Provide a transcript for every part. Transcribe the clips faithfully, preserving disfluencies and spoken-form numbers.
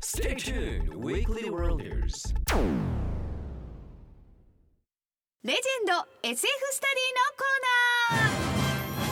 Stay tuned, Weekly Worlders. レジェンド エスエフ スタディのコーナー。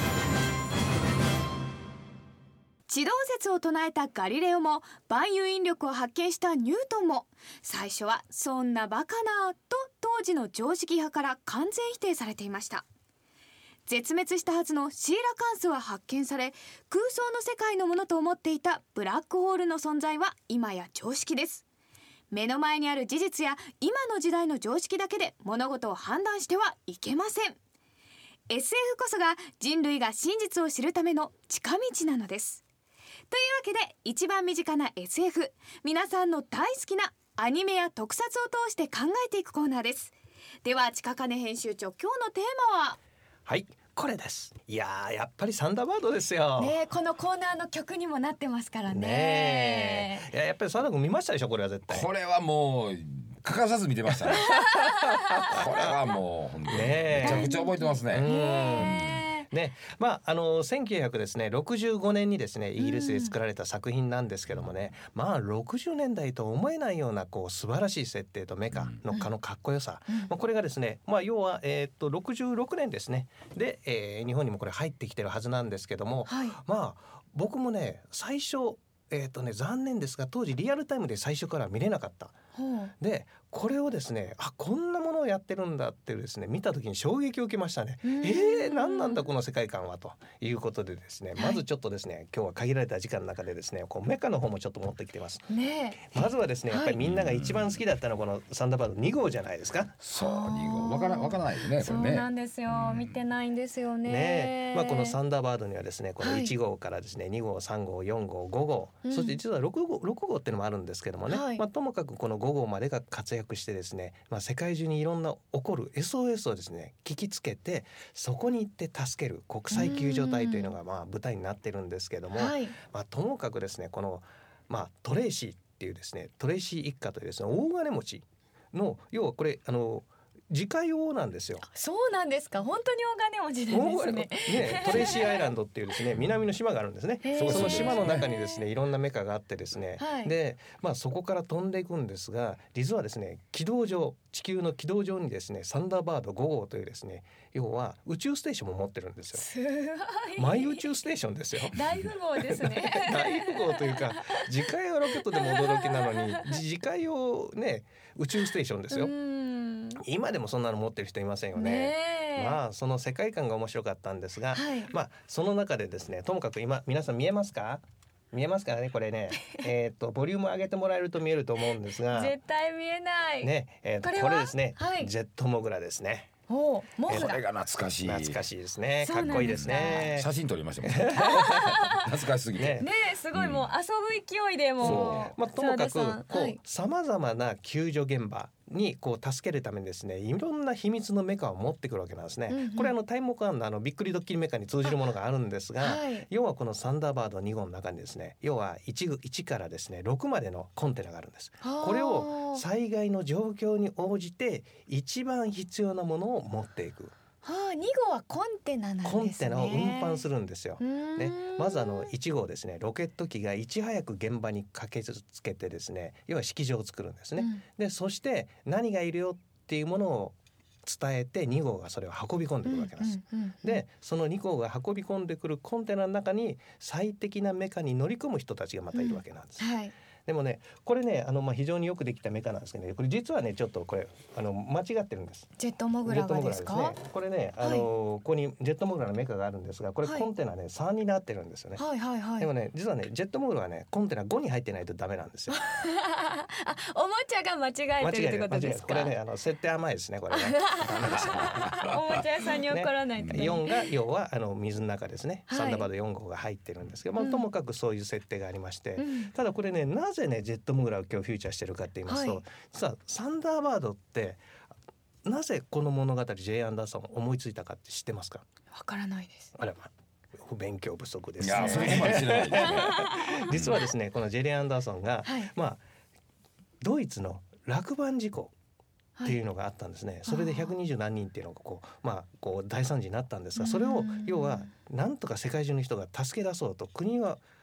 地動説を唱えたガリレオも万有引力を発見したニュートンも最初はそんなバカなと当時の常識派から完全否定されていました。絶滅したはずのシーラカンスは発見され、空想の世界のものと思っていたブラックホールの存在は今や常識です。目の前にある事実や今の時代の常識だけで物事を判断してはいけません。 エスエフ こそが人類が真実を知るための近道なのです。というわけで一番身近な エスエフ、 皆さんの大好きなアニメや特撮を通して考えていくコーナーです。では近金編集長、今日のテーマは？ はい、これです。いやー、やっぱりサンダーバードですよ。 ねえ、このコーナーの曲にもなってますからね。 ねえ、いや、やっぱりサンダー君見ましたでしょ、これは絶対。 これはもう欠かさず見てましたねこれはもう本当にめちゃくちゃ覚えてますね。 うんね、まああのせんきゅうひゃくろくじゅうごねんにですねイギリスで作られた作品なんですけどもね、うん、まあろくじゅうねんだいと思えないようなこう素晴らしい設定とメカの、うん、のかっこよさ、うん、まあ、これがですね、まあ、要は、えー、っとろくじゅうろくねんですねで、えー、日本にもこれ入ってきてるはずなんですけども、はい、まあ僕もね最初えーとね、残念ですが当時リアルタイムで最初から見れなかった、うん、でこれをですね、あ、こんなものをやってるんだってですね見た時に衝撃を受けましたね。えー、何なんだこの世界観はということでですね、まずちょっとですね、はい、今日は限られた時間の中でですねこうメカの方もちょっと持ってきてます、ね、まずはですねやっぱりみんなが一番好きだったのはこのサンダーバードに号じゃないですか。 そうに号わからわからないよねこれね。 そうなんですよ、うん、見てないんですよ ね, ね、まあ、このサンダーバードにはですねこのいち号からですね、はい、に号さん号よん号ご号、うん、そして実はろく号ろく号っていうのもあるんですけどもね、はい、まあ、ともかくこのご号までが活躍してですね、まあ、世界中にいろんな起こる エスオーエス をですね聞きつけてそこに行って助ける国際救助隊というのがまあ舞台になってるんですけども、はい、まあ、ともかくですねこの、まあ、トレイシーっていうですねトレイシー一家というですね大金持ちの要はこれあの自家用なんですよ。 そうなんですか。本当に大金持ちなんですね。 ね、トレイシーアイランドっていうですね南の島があるんですね。その島の中にですねいろんなメカがあってですね、はい、で、まあ、そこから飛んでいくんですが実はですね軌道上地球の軌道上にですねサンダーバードご号というですね要は宇宙ステーションも持ってるんですよ。 すごい。 マイ宇宙ステーションですよ。 大富豪ですね大富豪というか自家用ロケットでも驚きなのに自家用ね宇宙ステーションですよ。今でもそんなの持ってる人いませんよ ね, ねまあその世界観が面白かったんですが、はい、まあその中でですねともかく今皆さん見えますか見えますからねこれねえっとボリューム上げてもらえると見えると思うんですが絶対見えないね、えー、と こ, これですね、はい、ジェットモグラですね。 おモグラ、 これが懐かしい懐かしいですね。かっこいいですね。 写真撮りましたもん懐かしすぎて ね, ねすごい、もう遊ぶ勢いでもう、 まあ、ともかくこうさまざまな救助現場にこう助けるためにですねいろんな秘密のメカを持ってくるわけなんですね、うんうん、これあのタイムカーンのあのびっくりドッキリメカに通じるものがあるんですが、はい、要はこのサンダーバードに号の中にですね要は 1, いちからですねろくまでのコンテナがあるんです。これを災害の状況に応じて一番必要なものを持っていく。 はあ、に号はコンテナなんですね。 コンテナを運搬するんですよ、ね、まずあのいち号ですねロケット機がいち早く現場に駆けつけてですね要は式場を作るんですね、うん、でそして何がいるよっていうものを伝えてに号がそれを運び込んでくるわけなんです、うんうんうんうん、でそのに号が運び込んでくるコンテナの中に最適なメカに乗り込む人たちがまたいるわけなんです、うん、はい、でもねこれねあの、まあ、非常によくできたメカなんですけどねこれ実はねちょっとこれあの間違ってるんです。 ジェットモグラがですか。 ですね、これねあの、はい、ここにジェットモグラのメカがあるんですがこれコンテナね、はい、さんになってるんですよね、はいはいはい、でもね実はねジェットモグラはねコンテナごに入ってないとダメなんですよあおもちゃが間違えてるってことですか。 これねあの設定甘いですねこれねダメですおもちゃ屋さんに怒らないと、ね、 よんが要はあの水の中ですね、はい、サンダーバードよん号が入ってるんですけど、まあ、ともかくそういう設定がありまして、うん、ただこれねなぜねジェットモグラを今日フューチャーしてるかって言いますと、はい、実はサンダーバードってなぜこの物語 ジェイ アンダーソン思いついたかって知ってますか。 わからないです。 あらま不勉強不足です、 ね、いやそれまで知らない実はですねこのジェリー・アンダーソンが、はい、まあドイツの落盤事故っていうのがあったんですね、はい、それでひゃくにじゅうなんにんっていうのがこう、まあ、こう大惨事になったんですがそれを要はなんとか世界中の人が助け出そうと国は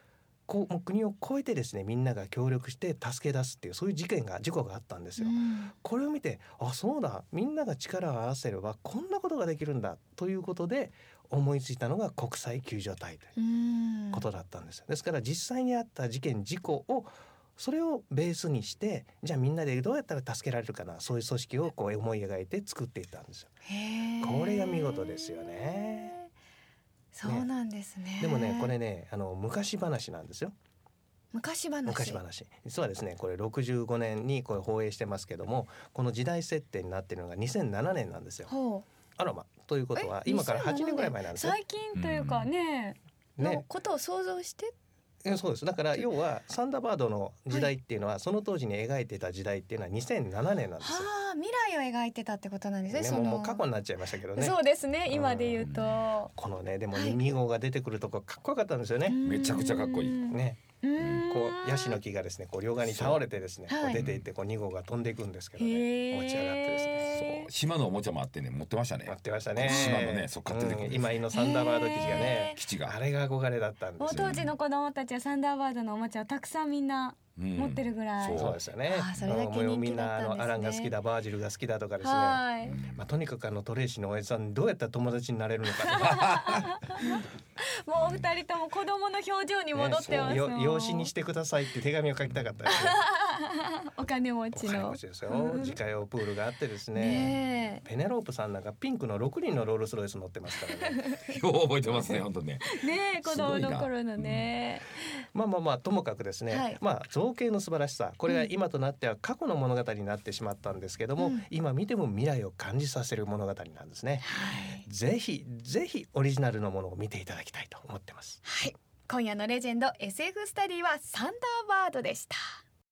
こうもう国を越えてですねみんなが協力して助け出すっていうそういう事件が事故があったんですよ、うん、これを見てあそうだみんなが力を合わせればこんなことができるんだということで思いついたのが国際救助隊ということだったんです。ですから実際にあった事件事故をそれをベースにしてじゃあみんなでどうやったら助けられるかなそういう組織をこう思い描いて作っていったんですよ。へー、これが見事ですよね。 そうなんですね。 でもねこれねあの昔話なんですよ。 昔話。 昔話。実はですねこれろくじゅうごねんにこれ放映してますけどもこの時代設定になっているのがにせんななねんなんですよ。ほう。あらまということは今からはちねんぐらい前なんですよ。 最近というかね、うん、のことを想像してそうです。だから要はサンダーバードの時代っていうのは、はい、その当時に描いてた時代っていうのはにせんななねんなんですよ。 はあ、未来を描いてたってことなんですね。 ねそのもう過去になっちゃいましたけどね。 そうですね今で言うと、うん、 このねでもに号が出てくるとこかっこよかったんですよね。 めちゃくちゃかっこいいね。こうヤシの木がですねこう両側に倒れてですねこう出ていってこうに号が飛んでいくんですけどね持ち上がってですねそう島のおもちゃもあってね持ってましたね。 持ってましたね。 島のねそっかって出てくるんです、 うん、今井のサンダーバード基地がね基地があれが憧れだったんですよ。 当時の子供たちはサンダーバードのおもちゃをたくさんみんな持ってるぐらい、 うん、そうですよね。 あそれだけ人気だったんですね。 みんなあのアランが好きだバージルが好きだとかですね、はいまあ、とにかくあのトレイシーのおやじさんどうやったら友達になれるのかもうお二人とも子供の表情に戻ってます、 ね、養子にしてくださいって手紙を書きたかったですねお金持ちのお金持ちですよ、うん、自家用プールがあってですね、ねペネロープさんなんかピンクのろくにんのロールスロイス乗ってますからねよう覚えてますね本当ねね子供の頃のね、 うん、まあまあまあともかくですね、はい、まあ造形の素晴らしさこれが今となっては過去の物語になってしまったんですけども、うん、今見ても未来を感じさせる物語なんですね、はい、ぜひぜひオリジナルのものを見ていただきたいと思ってます、 はい、今夜のレジェンド エスエフ スタディはサンダーバードでした。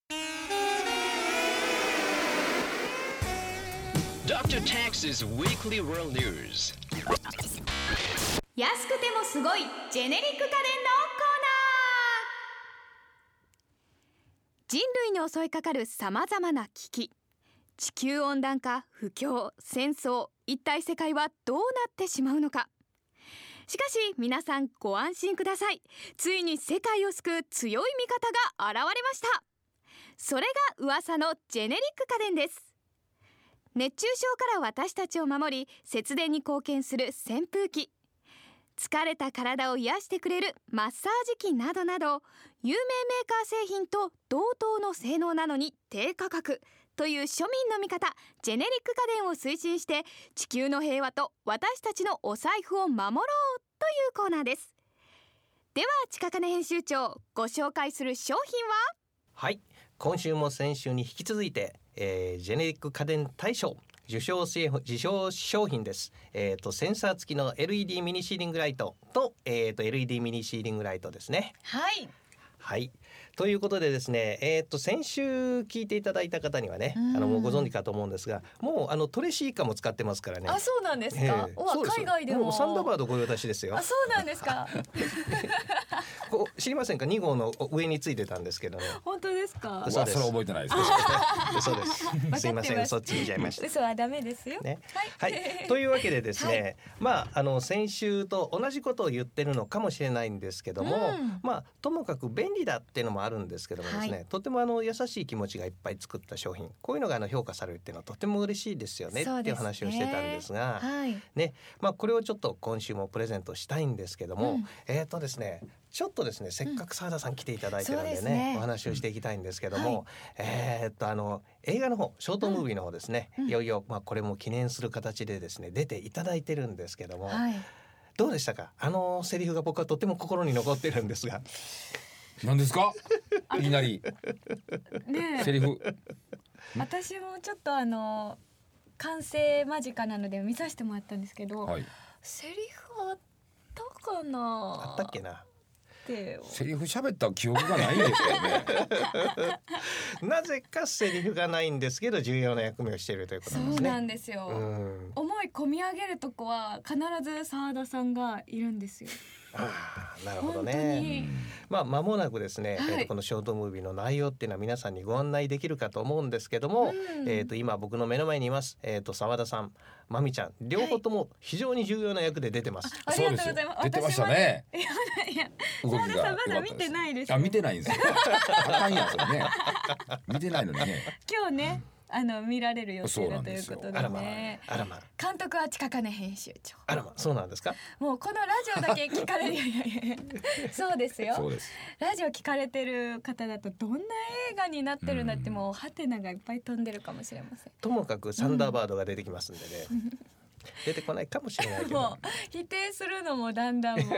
ドクター Tax's Weekly World News。 安くてもすごいジェネリック家電のコーナー。人類に襲いかかるさまざまな危機、地球温暖化、不況、戦争、一体世界はどうなってしまうのか。しかし皆さんご安心ください。ついに世界を救う強い味方が現れました。それが噂のジェネリック家電です。熱中症から私たちを守り節電に貢献する扇風機、疲れた体を癒してくれるマッサージ機などなど、有名メーカー製品と同等の性能なのに低価格という庶民の味方ジェネリック家電を推進して地球の平和と私たちのお財布を守ろうというコーナーです。では近金編集長、ご紹介する商品は？ はい、今週も先週に引き続いて、えー、ジェネリック家電大賞受賞受賞商品です。えーとセンサー付きの エルイーディー ミニシーリングライトと、えーと エルイーディー ミニシーリングライトですね。 はいはいということでですね、えー、と先週聞いていただいた方にはね、あのもうご存知かと思うんですが、もうあのトレシーカも使ってますからね。 あ、そうなんですか。えー、お海外でも。もうサンダーバードご用達ですよ。 あ、そうなんですか。 こう知りませんか。に号の上についてたんですけどね。 本当ですか。 そうです。 それ覚えてないです。 そうです。すいません、嘘ついちゃいました。 嘘はダメですよ。 ね、はい、はい、というわけでですね、はい、まああの先週と同じことを言ってるのかもしれないんですけども、うん、まあともかく便利だっていうのもあるんですけどもですね、はい、とてもあの優しい気持ちがいっぱい作った商品、こういうのがあの評価されるっていうのはとても嬉しいですよねっていう話をしてたんですが、はいね、まあこれをちょっと今週もプレゼントしたいんですけども、うん、えーとですねちょっとですねせっかく澤田さん来ていただいてるんでね、うん、ねお話をしていきたいんですけども、うんはい、えーっとあの映画の方ショートムービーの方ですね、うん、いよいよまあこれも記念する形でですね出ていただいてるんですけども、はい、どうでしたか。あのセリフが僕はとても心に残ってるんですが。 何ですかいきなりねセリフ。 私もちょっとあの完成間近なので見させてもらったんですけど、はい、セリフあったかな。 あったっけな。 セリフ喋った記憶がないんですけどね。 なぜかセリフがないんですけど重要な役目をしているということなんですね。 そうなんですよ、うん、思い込み上げるとこは必ず澤田さんがいるんですよ。 あーなるほど本当ね。 にまあ間もなくですね、 はいえーとこのショートムービーの内容っていうのは皆さんにご案内できるかと思うんですけども、 うんえーと今僕の目の前にいますえーと澤田さん、まみちゃん両方とも非常に重要な役で出てます。 ありがとうございます。 出てましたね。 私はねいや動きが澤田さんまだ見てないですよあ、見てないんですよ。あかんやんそれね。見てないのにね。 今日ね、あの見られる予そう定だなんですよということであらまね。 あらま監督は近金編集長。 あらまそうなんですか。 もうこのラジオだけ聞かれるいやいやいやそうですよ。 そうです。 ラジオ聞かれてる方だとどんな映画になってるんだってもうハテナがいっぱい飛んでるかもしれません。 ともかくサンダーバードが出てきますんでね、出てこないかもしれないけどもう否定するのもだんだんもう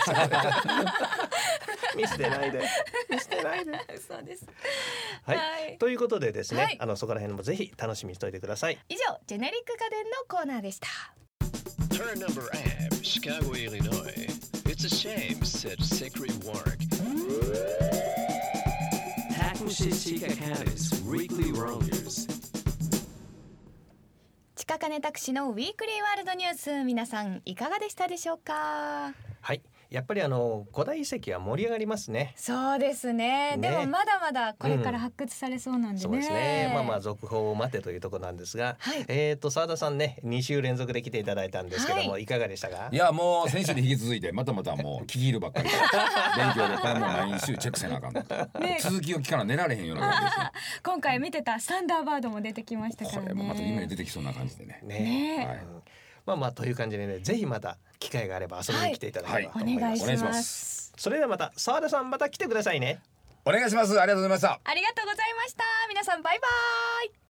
見捨てないで見捨てないでそうです。 はい、 はいということでですね、 はいあのそこら辺もぜひ楽しみにしておいてください。 以上ジェネリック家電のコーナーでした。 Her number app, Chicago, Illinois. It's a shame, said Secret Work. Hakushi Chika Canis, Weekly World News. ちかかねタクシのウィークリーワールドニュース、皆さんいかがでしたでしょうか。 はい、やっぱりあの古代遺跡は盛り上がりますね。 そうですね。 ねでもまだまだこれから発掘されそうなんでね。 そうですね。まあまあ続報を待てというところなんですが、 はいえっ、と澤田さんね、に週連続で来ていただいたんですけども、、 はいかがでしたか。 いやもう先週に引き続いてまたまたもう聞き入るばっかりで勉強でこれもう毎週チェックせなあかんの、 ね続きを聞かな寝られへんような感じですね。 今回見てたサンダーバードも出てきましたかこらね。 れもまた夢に出てきそうな感じでね。 ねねはいうんまあまあという感じでね、ぜひまた機会があれば遊びに来ていただければとお思います。 願いしお願いしま。 ますそれではまた澤田さんまた来てくださいね。 お願いします。ありがとうございました。 ありがとうございました。皆さんバイバイ。